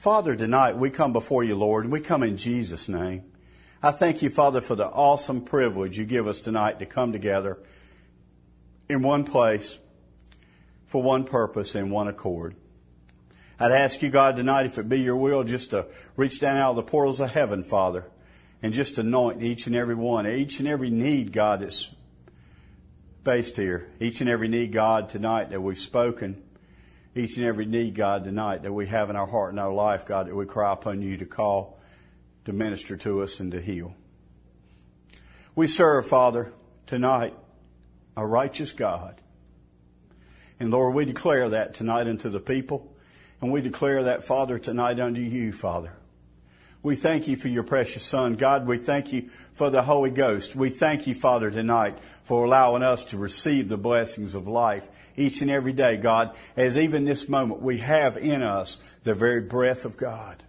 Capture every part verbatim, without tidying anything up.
Father, tonight we come before you, Lord, and we come in Jesus' name. I thank you, Father, for the awesome privilege you give us tonight to come together in one place for one purpose and one accord. I'd ask you, God, tonight, if it be your will, just to reach down out of the portals of heaven, Father, and just anoint each and every one, each and every need, God, that's based here, each and every need, God, tonight that we've spoken, each and every need, God, tonight that we have in our heart and our life, God, that we cry upon you to call, to minister to us and to heal. We serve, Father, tonight, a righteous God. And Lord, we declare that tonight unto the people, and we declare that, Father, tonight unto you, Father. We thank you for your precious Son. God, we thank you for the Holy Ghost. We thank you, Father, tonight for allowing us to receive the blessings of life each and every day, God, as even this moment we have in us the very breath of God.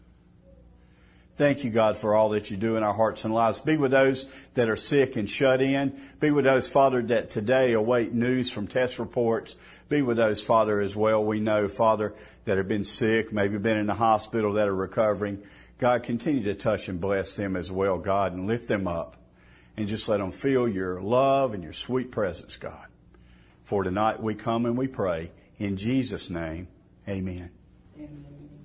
Thank you, God, for all that you do in our hearts and lives. Be with those that are sick and shut in. Be with those, Father, that today await news from test reports. Be with those, Father, as well. We know, Father, that have been sick, maybe been in the hospital, that are recovering. God, continue to touch and bless them as well, God, and lift them up. And just let them feel your love and your sweet presence, God. For tonight we come and we pray. In Jesus' name, amen. Amen.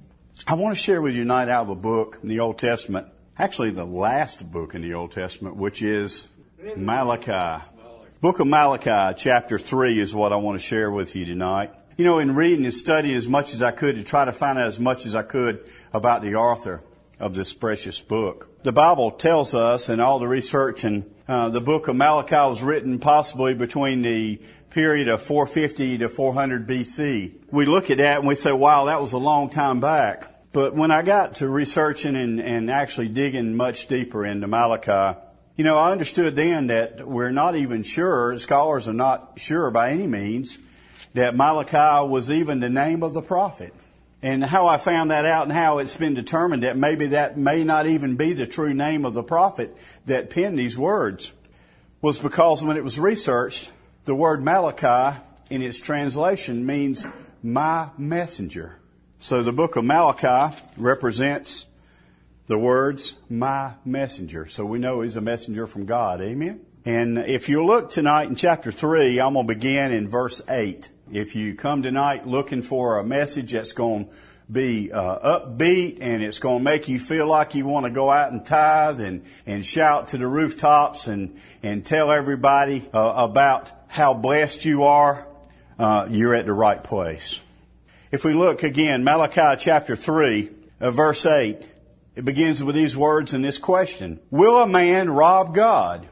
I want to share with you tonight out of a book in the Old Testament, actually the last book in the Old Testament, which is Malachi. Book of Malachi, chapter three is what I want to share with you tonight. You know, in reading and studying as much as I could to try to find out as much as I could about the author of this precious book. The Bible tells us, in all the research, and uh, the book of Malachi was written possibly between the period of four fifty to four hundred B C. We look at that and we say, wow, that was a long time back. But when I got to researching and, and actually digging much deeper into Malachi, you know, I understood then that we're not even sure, scholars are not sure by any means, that Malachi was even the name of the prophet. And how I found that out and how it's been determined that maybe that may not even be the true name of the prophet that penned these words was because when it was researched, the word Malachi in its translation means my messenger. So the book of Malachi represents the words my messenger. So we know he's a messenger from God. Amen. And if you look tonight in chapter three, I'm going to begin in verse eight. If you come tonight looking for a message that's going to be uh, upbeat and it's going to make you feel like you want to go out and tithe and, and shout to the rooftops and, and tell everybody uh, about how blessed you are, uh, you're at the right place. If we look again, Malachi chapter three, uh, verse eight, it begins with these words and this question. Will a man rob God?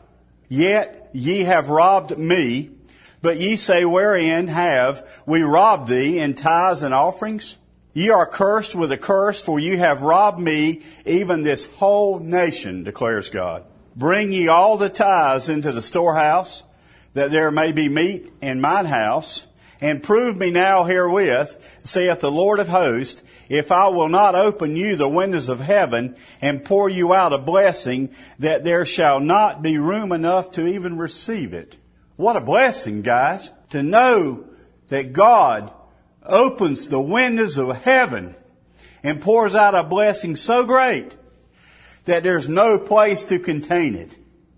Yet ye have robbed me. But ye say, wherein have we robbed thee in tithes and offerings? Ye are cursed with a curse, for ye have robbed me, even this whole nation, declares God. Bring ye all the tithes into the storehouse, that there may be meat in mine house. And prove me now herewith, saith the Lord of hosts, if I will not open you the windows of heaven and pour you out a blessing, that there shall not be room enough to even receive it. What a blessing, guys, to know that God opens the windows of heaven and pours out a blessing so great that there's no place to contain it.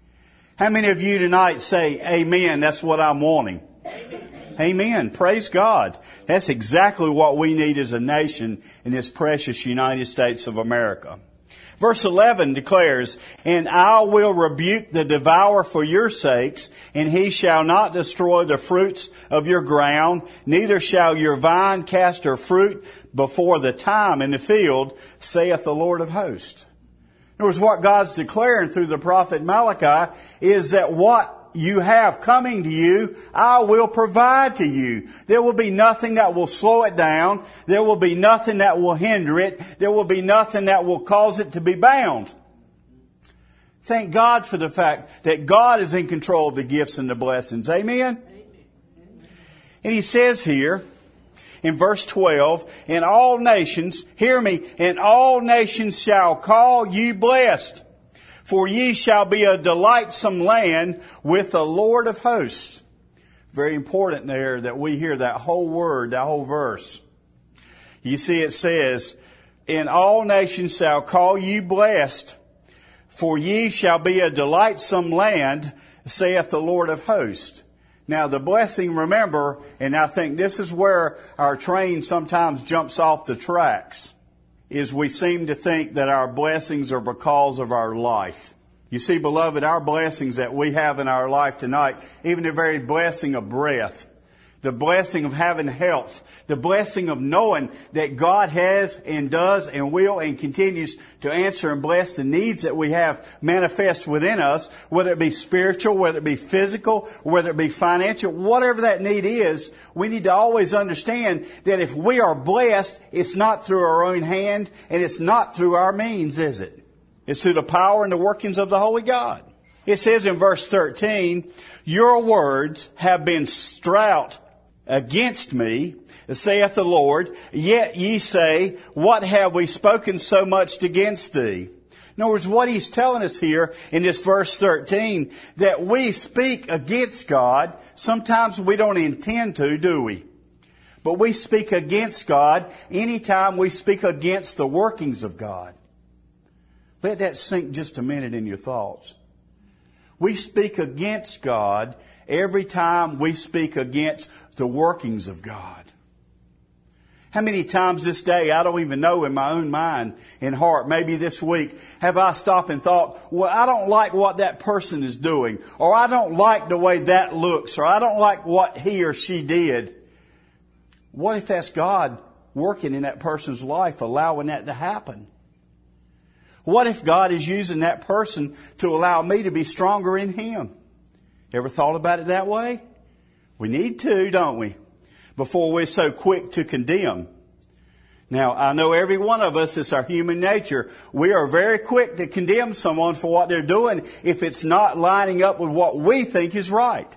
How many of you tonight say, amen, that's what I'm wanting? Amen. Amen. Praise God. That's exactly what we need as a nation in this precious United States of America. Verse eleven declares, and I will rebuke the devourer for your sakes, and he shall not destroy the fruits of your ground, neither shall your vine cast her fruit before the time in the field, saith the Lord of hosts. In other words, what God's declaring through the prophet Malachi is that what you have coming to you, I will provide to you. There will be nothing that will slow it down. There will be nothing that will hinder it. There will be nothing that will cause it to be bound. Thank God for the fact that God is in control of the gifts and the blessings. Amen? Amen. And he says here in verse twelve, in all nations, hear me, in all nations shall call you blessed. For ye shall be a delightsome land with the Lord of hosts. Very important there that we hear that whole word, that whole verse. You see it says, and all nations shall call you blessed, for ye shall be a delightsome land, saith the Lord of hosts. Now the blessing, remember, and I think this is where our train sometimes jumps off the tracks, is we seem to think that our blessings are because of our life. You see, beloved, our blessings that we have in our life tonight, even the very blessing of breath, the blessing of having health, the blessing of knowing that God has and does and will and continues to answer and bless the needs that we have manifest within us, whether it be spiritual, whether it be physical, whether it be financial, whatever that need is, we need to always understand that if we are blessed, it's not through our own hand and it's not through our means, is it? It's through the power and the workings of the Holy God. It says in verse thirteen, your words have been stout against me, saith the Lord, yet ye say, what have we spoken so much against thee? In other words, what he's telling us here in this verse thirteen, that we speak against God. Sometimes we don't intend to, do we? But we speak against God anytime we speak against the workings of God. Let that sink just a minute in your thoughts. We speak against God every time we speak against the workings of God. How many times this day, I don't even know in my own mind and heart, maybe this week, have I stopped and thought, well, I don't like what that person is doing, or I don't like the way that looks, or I don't like what he or she did. What if that's God working in that person's life, allowing that to happen? What if God is using that person to allow me to be stronger in Him? Ever thought about it that way? We need to, don't we? Before we're so quick to condemn. Now, I know every one of us, it's our human nature. We are very quick to condemn someone for what they're doing if it's not lining up with what we think is right.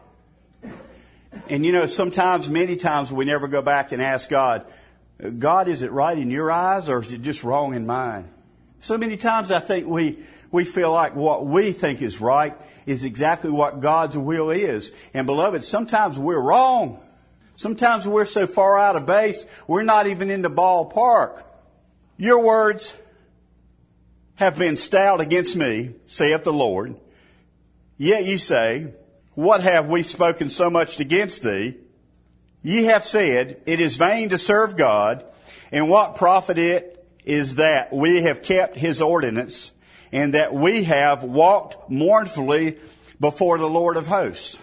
And you know, sometimes, many times, we never go back and ask God, God, is it right in your eyes or is it just wrong in mine? So many times I think we, we feel like what we think is right is exactly what God's will is. And beloved, sometimes we're wrong. Sometimes we're so far out of base, we're not even in the ballpark. Your words have been stout against me, saith the Lord. Yet ye say, what have we spoken so much against thee? Ye have said, it is vain to serve God, and what profit it is that we have kept His ordinance, and that we have walked mournfully before the Lord of hosts.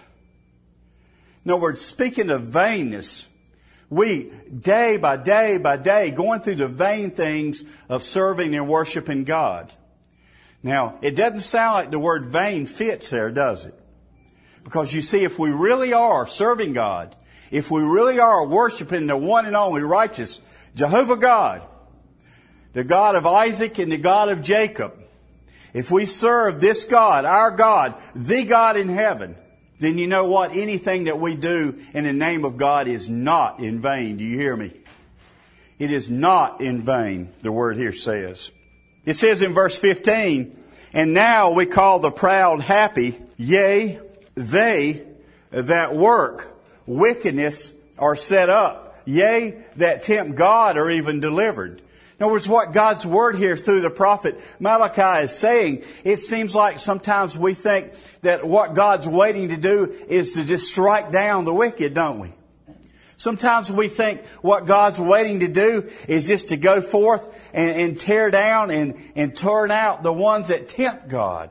In other words, speaking of vainness, we, day by day by day, going through the vain things of serving and worshiping God. Now, it doesn't sound like the word vain fits there, does it? Because you see, if we really are serving God, if we really are worshiping the one and only righteous Jehovah God, the God of Isaac and the God of Jacob, if we serve this God, our God, the God in heaven, then you know what? Anything that we do in the name of God is not in vain. Do you hear me? It is not in vain, the word here says. It says in verse fifteen, and now we call the proud happy, yea, they that work wickedness are set up, yea, that tempt God are even delivered. In other words, what God's Word here through the prophet Malachi is saying, it seems like sometimes we think that what God's waiting to do is to just strike down the wicked, don't we? Sometimes we think what God's waiting to do is just to go forth and, and tear down and, and turn out the ones that tempt God.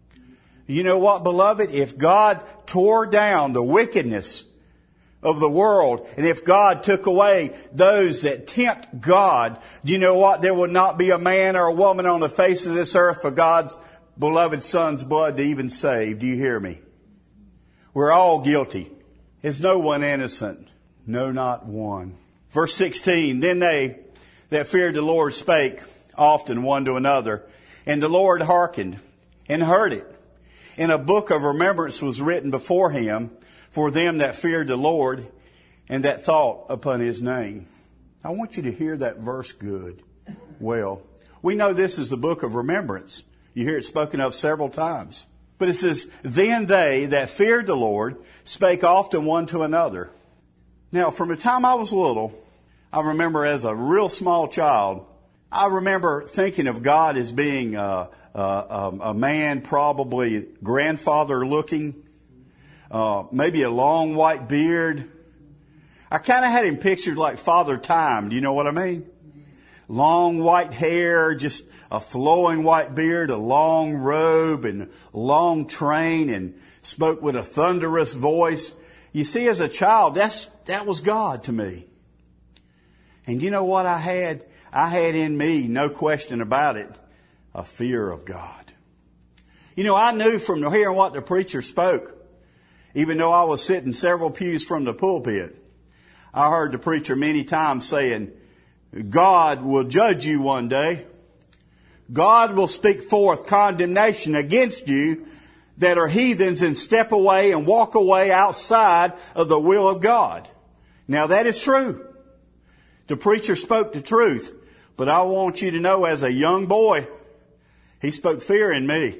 You know what, beloved? If God tore down the wickedness of the world, and if God took away those that tempt God, do you know what? There would not be a man or a woman on the face of this earth for God's beloved Son's blood to even save. Do you hear me? We're all guilty. Is no one innocent? No, not one. Verse sixteen, then they that feared the Lord spake often one to another, and the Lord hearkened and heard it. And a book of remembrance was written before Him for them that feared the Lord and that thought upon His name. I want you to hear that verse good. Well, we know this is the book of remembrance. You hear it spoken of several times. But it says, then they that feared the Lord spake often one to another. Now, from the time I was little, I remember as a real small child, I remember thinking of God as being a, a, a man, probably grandfather looking, uh, maybe a long white beard. I kind of had him pictured like Father Time. Do you know what I mean? Long white hair, just a flowing white beard, a long robe and long train, and spoke with a thunderous voice. You see, as a child, that's, that was God to me. And you know what I had? I had in me, no question about it, a fear of God. You know, I knew from hearing what the preacher spoke, even though I was sitting several pews from the pulpit, I heard the preacher many times saying, God will judge you one day. God will speak forth condemnation against you that are heathens and step away and walk away outside of the will of God. Now that is true. The preacher spoke the truth, but I want you to know, as a young boy, he spoke fear in me.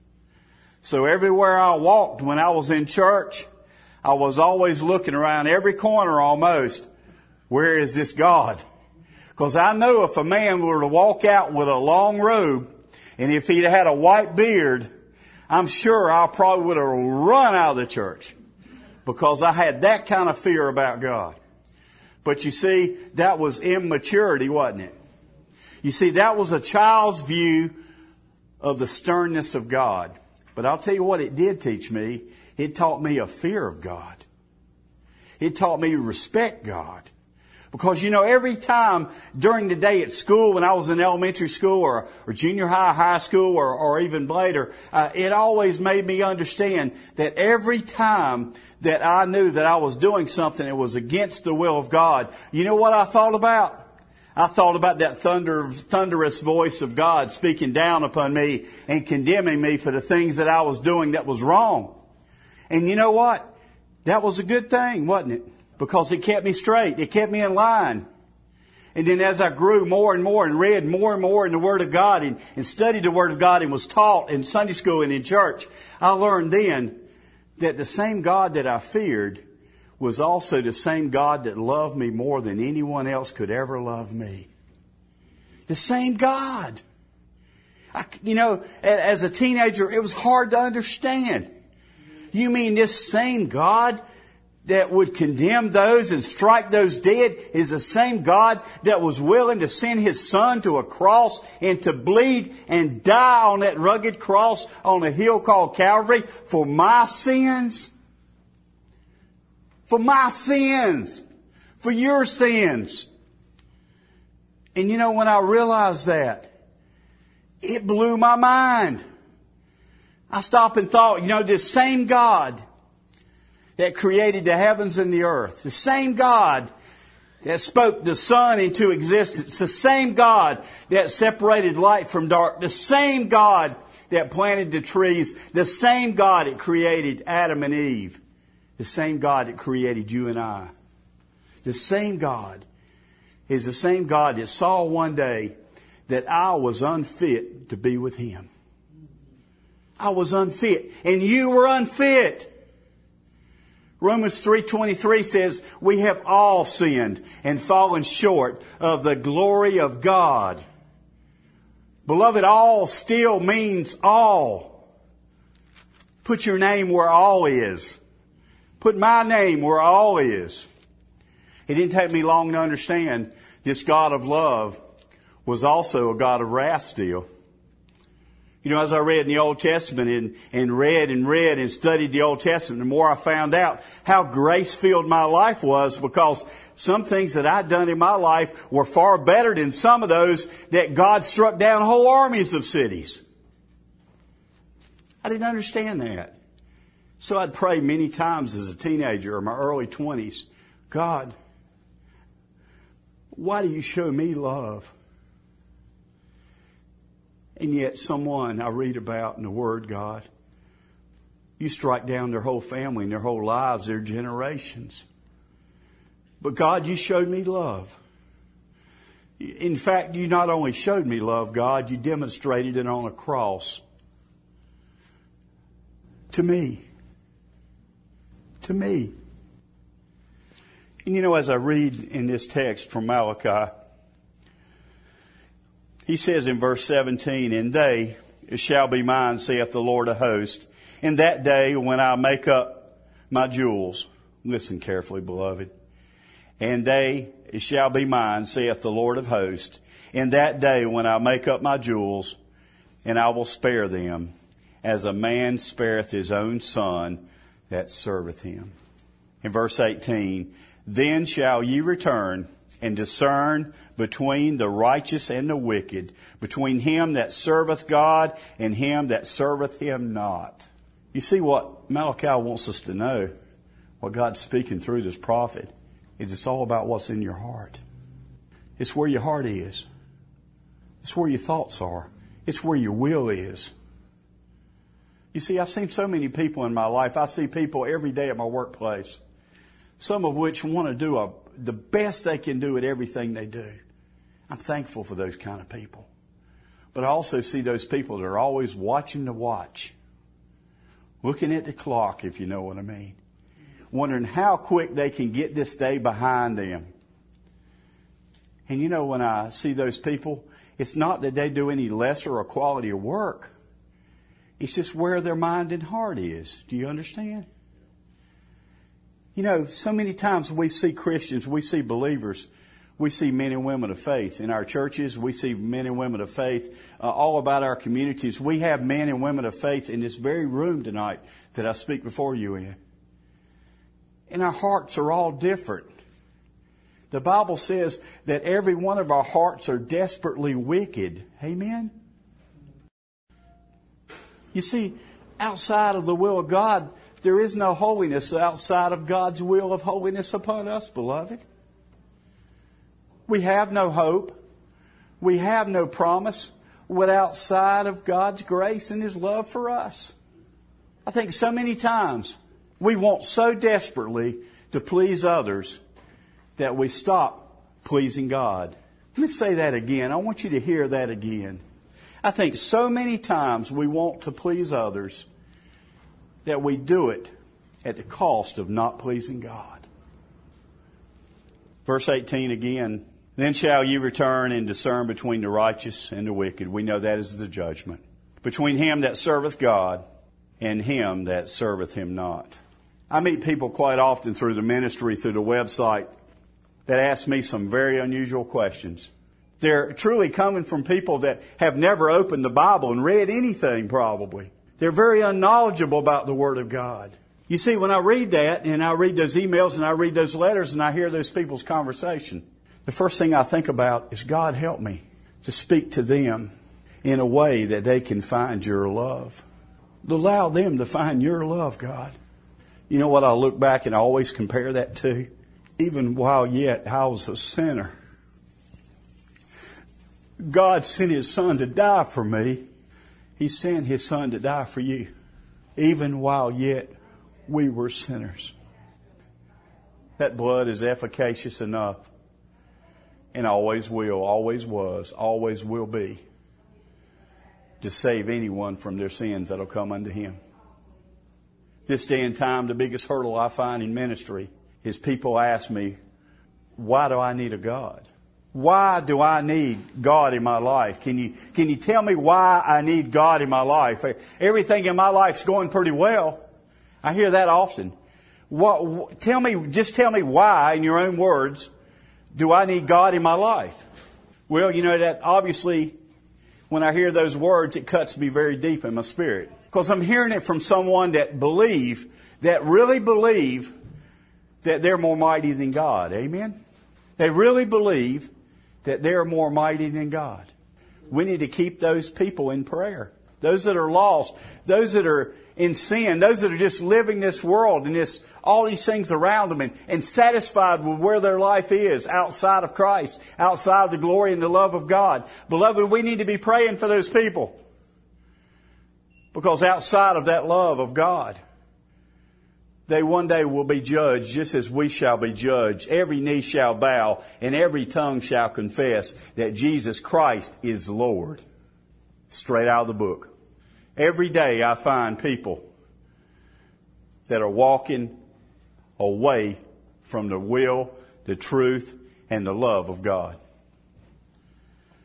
So everywhere I walked when I was in church, I was always looking around every corner almost. Where is this God? Because I know if a man were to walk out with a long robe, and if he'd had a white beard, I'm sure I probably would have run out of the church, because I had that kind of fear about God. But you see, that was immaturity, wasn't it? You see, that was a child's view of the sternness of God. But I'll tell you what it did teach me. It taught me a fear of God. It taught me to respect God. Because, you know, every time during the day at school, when I was in elementary school or, or junior high, high school, or, or even later, uh, it always made me understand that every time that I knew that I was doing something that was against the will of God, you know what I thought about? I thought about that thunder, thunderous voice of God speaking down upon me and condemning me for the things that I was doing that was wrong. And you know what? That was a good thing, wasn't it? Because it kept me straight. It kept me in line. And then as I grew more and more and read more and more in the Word of God and, and studied the Word of God and was taught in Sunday school and in church, I learned then that the same God that I feared was also the same God that loved me more than anyone else could ever love me. The same God. I, you know, as a teenager, it was hard to understand. You mean this same God that would condemn those and strike those dead is the same God that was willing to send His Son to a cross and to bleed and die on that rugged cross on a hill called Calvary for my sins? For my sins. For your sins. And you know, when I realized that, it blew my mind. I stopped and thought, you know, this same God that created the heavens and the earth, the same God that spoke the sun into existence, the same God that separated light from dark, the same God that planted the trees, the same God that created Adam and Eve, the same God that created you and I, the same God is the same God that saw one day that I was unfit to be with Him. I was unfit, and you were unfit. Romans three twenty-three says, we have all sinned and fallen short of the glory of God. Beloved, all still means all. Put your name where all is. Put my name where all is. It didn't take me long to understand this God of love was also a God of wrath still. You know, as I read in the Old Testament and, and read and read and studied the Old Testament, the more I found out how grace-filled my life was, because some things that I'd done in my life were far better than some of those that God struck down whole armies of cities. I didn't understand that. So I'd pray many times as a teenager or my early twenties, God, why do you show me love? And yet someone I read about in the Word, God, you strike down their whole family and their whole lives, their generations. But God, you showed me love. In fact, you not only showed me love, God, you demonstrated it on a cross. To me. To me. And you know, as I read in this text from Malachi, He says in verse seventeen, and they shall be mine, saith the Lord of hosts, in that day when I make up my jewels. Listen carefully, beloved. And they shall be mine, saith the Lord of hosts, in that day when I make up my jewels, and I will spare them, as a man spareth his own son that serveth him. In verse eighteen, then shall ye return and discern between the righteous and the wicked, between him that serveth God and him that serveth him not. You see what Malachi wants us to know, what God's speaking through this prophet, is it's all about what's in your heart. It's where your heart is. It's where your thoughts are. It's where your will is. You see, I've seen so many people in my life. I see people every day at my workplace, some of which want to do a, the best they can do at everything they do. I'm thankful for those kind of people. But I also see those people that are always watching the watch, looking at the clock, if you know what I mean, wondering how quick they can get this day behind them. And you know, when I see those people, it's not that they do any lesser or quality of work. It's just where their mind and heart is. Do you understand? You know, so many times we see Christians, we see believers, we see men and women of faith in our churches. We see men and women of faith uh, all about our communities. We have men and women of faith in this very room tonight that I speak before you in. And our hearts are all different. The Bible says that every one of our hearts are desperately wicked. Amen? You see, outside of the will of God, there is no holiness outside of God's will of holiness upon us, beloved. We have no hope. We have no promise without outside of God's grace and His love for us. I think so many times we want so desperately to please others that we stop pleasing God. Let me say that again. I want you to hear that again. I think so many times we want to please others that we do it at the cost of not pleasing God. Verse eighteen again, then shall ye return and discern between the righteous and the wicked. We know that is the judgment. Between him that serveth God and him that serveth him not. I meet people quite often through the ministry, through the website, that ask me some very unusual questions. They're truly coming from people that have never opened the Bible and read anything probably. They're very unknowledgeable about the Word of God. You see, when I read that and I read those emails and I read those letters and I hear those people's conversation, the first thing I think about is, God, help me to speak to them in a way that they can find your love. Allow them to find your love, God. You know what I look back and I always compare that to? Even while yet I was a sinner, God sent His Son to die for me. He sent His Son to die for you. Even while yet we were sinners. That blood is efficacious enough. And always will, always was, always will be. To save anyone from their sins that'll come unto Him. This day and time, the biggest hurdle I find in ministry is people ask me, why do I need a God? Why do I need God in my life? Can you, can you tell me why I need God in my life? Everything in my life's going pretty well. I hear that often. What, tell me, just tell me why, in your own words, do I need God in my life? Well, you know that obviously when I hear those words, it cuts me very deep in my spirit. Because I'm hearing it from someone that believe, that really believe that they're more mighty than God. Amen? They really believe that they're more mighty than God. We need to keep those people in prayer. Those that are lost, those that are in sin, those that are just living this world and this, all these things around them and, and satisfied with where their life is outside of Christ, outside of the glory and the love of God. Beloved, we need to be praying for those people. Because outside of that love of God, they one day will be judged just as we shall be judged. Every knee shall bow and every tongue shall confess that Jesus Christ is Lord. Straight out of the book. Every day I find people that are walking away from the will, the truth, and the love of God.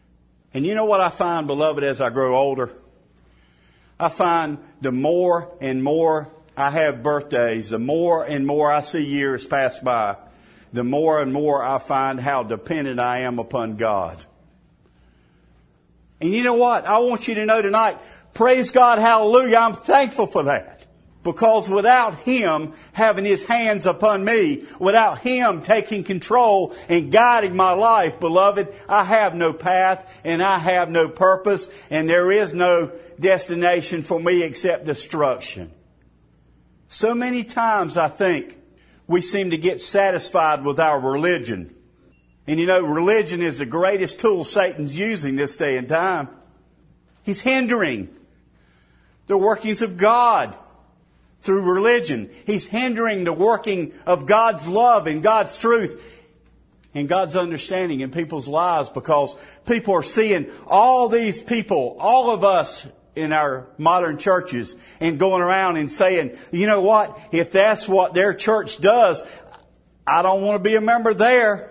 And you know what I find, beloved, as I grow older? I find the more and more I have birthdays, the more and more I see years pass by, the more and more I find how dependent I am upon God. And you know what? I want you to know tonight, praise God, hallelujah, I'm thankful for that. Because without Him having His hands upon me, without Him taking control and guiding my life, beloved, I have no path and I have no purpose and there is no destination for me except destruction. So many times I think we seem to get satisfied with our religion. And you know, religion is the greatest tool Satan's using this day and time. He's hindering the workings of God through religion. He's hindering the working of God's love and God's truth and God's understanding in people's lives, because people are seeing all these people, all of us in our modern churches, and going around and saying, you know what, if that's what their church does, I don't want to be a member there.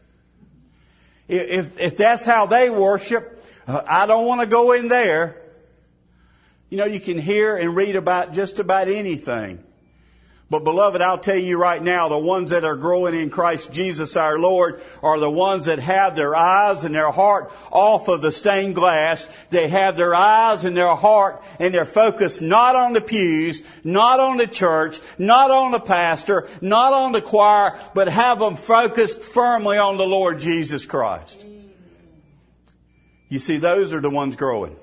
If, if that's how they worship, I don't want to go in there. You know, you can hear and read about just about anything. But beloved, I'll tell you right now, the ones that are growing in Christ Jesus our Lord are the ones that have their eyes and their heart off of the stained glass. They have their eyes and their heart and their focus not on the pews, not on the church, not on the pastor, not on the choir, but have them focused firmly on the Lord Jesus Christ. You see, those are the ones growing.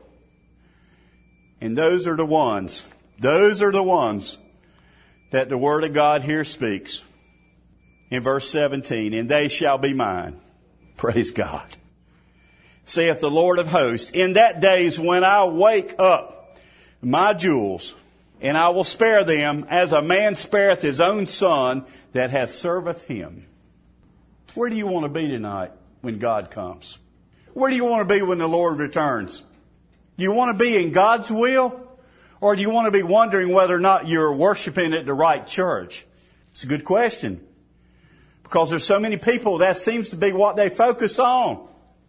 And those are the ones, those are the ones that the Word of God here speaks. In verse seventeen, and they shall be mine. Praise God. Saith the Lord of hosts, in that days when I wake up my jewels, and I will spare them as a man spareth his own son that hath serveth him. Where do you want to be tonight when God comes? Where do you want to be when the Lord returns? Do you want to be in God's will? Or do you want to be wondering whether or not you're worshiping at the right church? It's a good question. Because there's so many people, that seems to be what they focus on.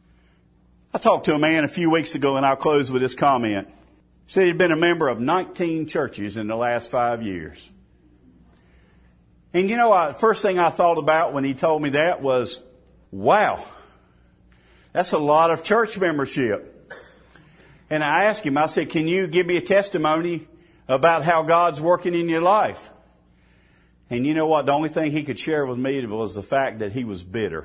I talked to a man a few weeks ago, and I'll close with this comment. He said he'd been a member of nineteen churches in the last five years. And you know, the first thing I thought about when he told me that was, wow, that's a lot of church membership. And I asked him, I said, can you give me a testimony about how God's working in your life? And you know what? The only thing he could share with me was the fact that he was bitter.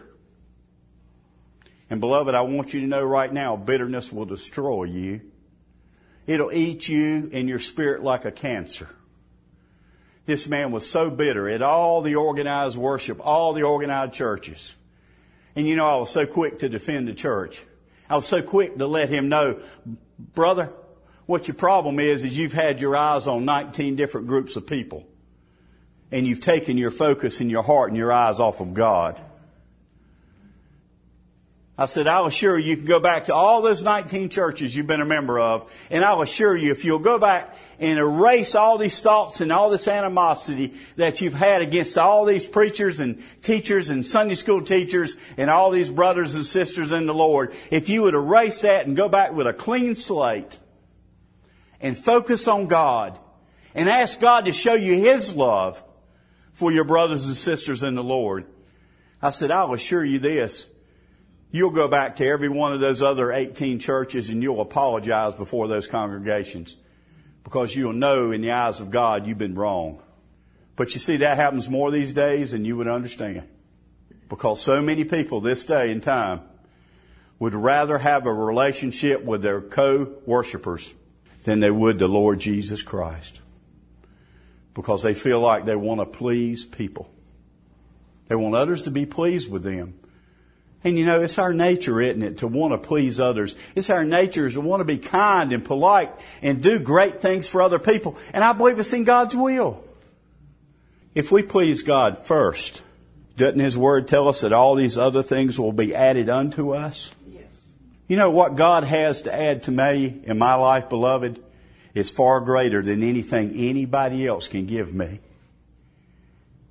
And beloved, I want you to know right now, bitterness will destroy you. It'll eat you and your spirit like a cancer. This man was so bitter at all the organized worship, all the organized churches. And you know, I was so quick to defend the church. I was so quick to let him know, brother, what your problem is, is you've had your eyes on nineteen different groups of people. And you've taken your focus and your heart and your eyes off of God. I said, I'll assure you, you can go back to all those nineteen churches you've been a member of, and I'll assure you, if you'll go back and erase all these thoughts and all this animosity that you've had against all these preachers and teachers and Sunday school teachers and all these brothers and sisters in the Lord, if you would erase that and go back with a clean slate and focus on God and ask God to show you His love for your brothers and sisters in the Lord, I said, I'll assure you this. You'll go back to every one of those other eighteen churches and you'll apologize before those congregations, because you'll know in the eyes of God you've been wrong. But you see, that happens more these days than you would understand, because so many people this day and time would rather have a relationship with their co-worshipers than they would the Lord Jesus Christ, because they feel like they want to please people. They want others to be pleased with them. And you know, it's our nature, isn't it, to want to please others. It's our nature to want to be kind and polite and do great things for other people. And I believe it's in God's will. If we please God first, doesn't His Word tell us that all these other things will be added unto us? Yes. You know, what God has to add to me in my life, beloved, is far greater than anything anybody else can give me.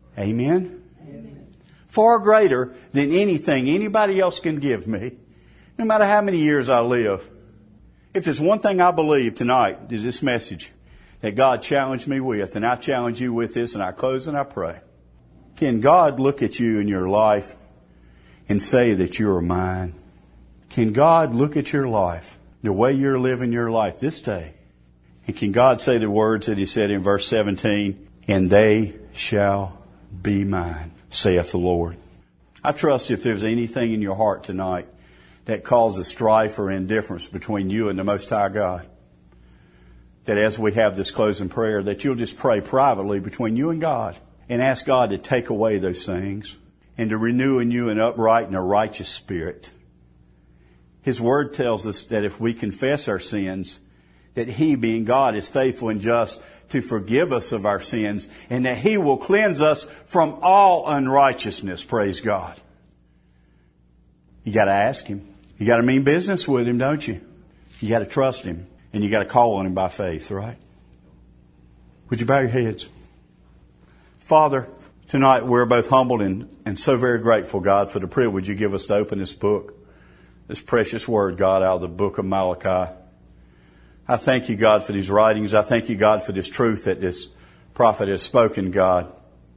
Amen? Amen. Far greater than anything anybody else can give me. No matter how many years I live, if there's one thing I believe tonight is this message that God challenged me with, and I challenge you with this, and I close and I pray. Can God look at you in your life and say that you are mine? Can God look at your life, the way you're living your life this day? And can God say the words that He said in verse seventeen, and they shall be mine, saith the Lord. I trust if there's anything in your heart tonight that causes strife or indifference between you and the Most High God, that as we have this closing prayer, that you'll just pray privately between you and God and ask God to take away those things and to renew in you an upright and a righteous spirit. His Word tells us that if we confess our sins, that He, being God, is faithful and just to forgive us of our sins, and that He will cleanse us from all unrighteousness. Praise God. You got to ask Him. You got to mean business with Him, don't you? You got to trust Him, and you got to call on Him by faith, right? Would you bow your heads? Father, tonight we're both humbled and, and so very grateful, God, for the privilege you give us to open this book, this precious Word, God, out of the book of Malachi. I thank you, God, for these writings. I thank you, God, for this truth that this prophet has spoken, God,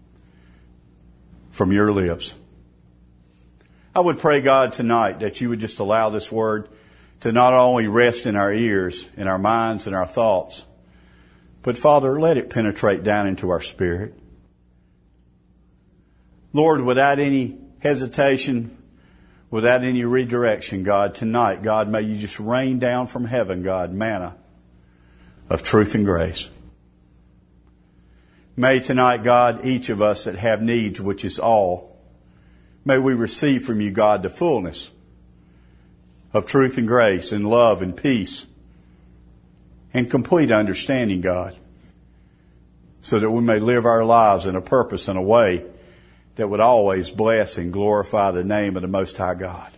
from your lips. I would pray, God, tonight that you would just allow this word to not only rest in our ears, in our minds, and our thoughts, but, Father, let it penetrate down into our spirit. Lord, without any hesitation, without any redirection, God, tonight, God, may you just rain down from heaven, God, manna of truth and grace. May tonight, God, each of us that have needs, which is all, may we receive from you, God, the fullness of truth and grace and love and peace and complete understanding, God, so that we may live our lives in a purpose and a way that would always bless and glorify the name of the Most High God.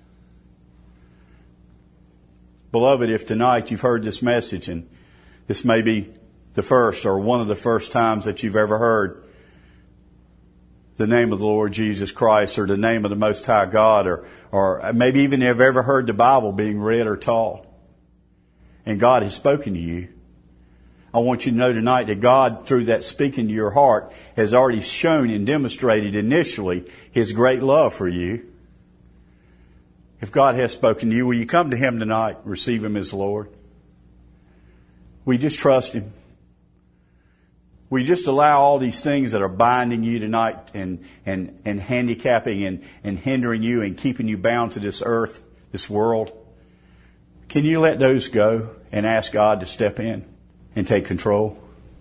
Beloved, if tonight you've heard this message, and this may be the first or one of the first times that you've ever heard the name of the Lord Jesus Christ or the name of the Most High God, or, or maybe even have ever heard the Bible being read or taught, and God has spoken to you, I want you to know tonight that God, through that speaking to your heart, has already shown and demonstrated initially His great love for you. If God has spoken to you, will you come to Him tonight, receive Him as Lord? Will you just trust Him? Will you just allow all these things that are binding you tonight and, and, and handicapping and, and hindering you and keeping you bound to this earth, this world? Can you let those go and ask God to step in and take control?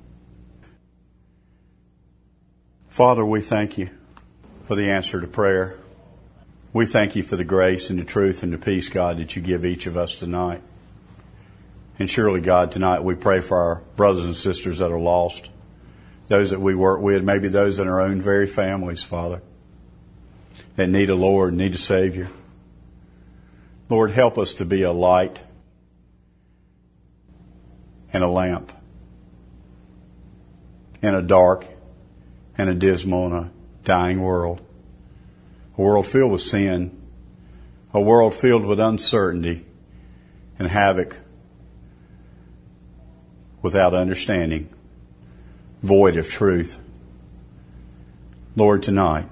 Father, we thank you for the answer to prayer. We thank you for the grace and the truth and the peace, God, that you give each of us tonight. And surely, God, tonight we pray for our brothers and sisters that are lost, those that we work with, maybe those in our own very families, Father, that need a Lord, need a Savior. Lord, help us to be a light and a lamp in a dark and a dismal and a dying world. A world filled with sin. A world filled with uncertainty and havoc, without understanding, void of truth. Lord, tonight,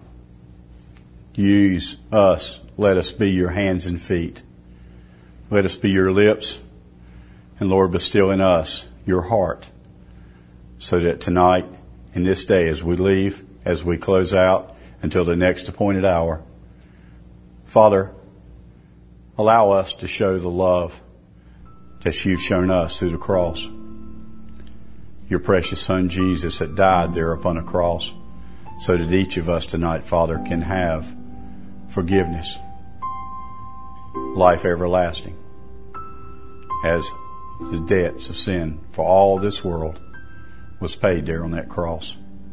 use us. Let us be your hands and feet. Let us be your lips. And Lord, bestow in us your heart, so that tonight, in this day, as we leave, as we close out until the next appointed hour, Father, allow us to show the love that you've shown us through the cross. Your precious Son, Jesus, that died there upon a cross, so that each of us tonight, Father, can have forgiveness, life everlasting, as the debts of sin for all this world was paid there on that cross.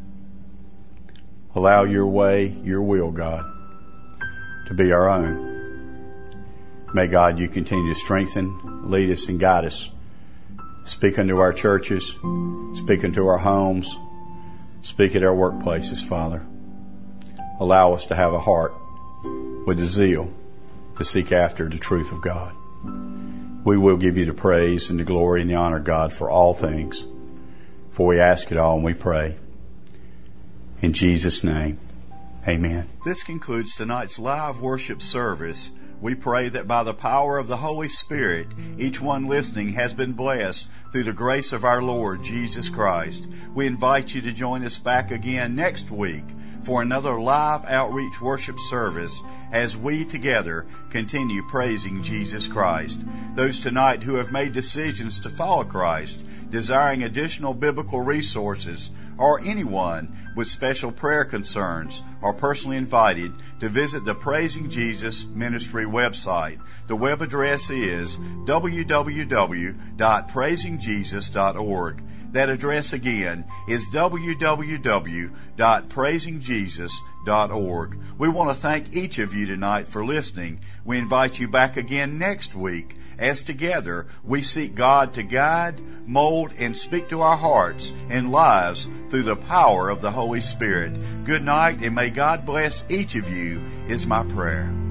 Allow your way, your will, God, to be our own. May, God, you continue to strengthen, lead us, and guide us. Speak unto our churches, speak unto our homes, speak at our workplaces, Father. Allow us to have a heart with the zeal to seek after the truth of God. We will give you the praise and the glory and the honor, God, for all things. For we ask it all and we pray. In Jesus' name, amen. This concludes tonight's live worship service. We pray that by the power of the Holy Spirit, each one listening has been blessed through the grace of our Lord Jesus Christ. We invite you to join us back again next week for another live outreach worship service as we together continue praising Jesus Christ. Those tonight who have made decisions to follow Christ, desiring additional biblical resources, or anyone with special prayer concerns are personally invited to visit the Praising Jesus Ministry website. The web address is w w w dot praising jesus dot org. That address again is w w w dot praising jesus dot org. We want to thank each of you tonight for listening. We invite you back again next week as together we seek God to guide, mold, and speak to our hearts and lives through the power of the Holy Spirit. Good night, and may God bless each of you is my prayer.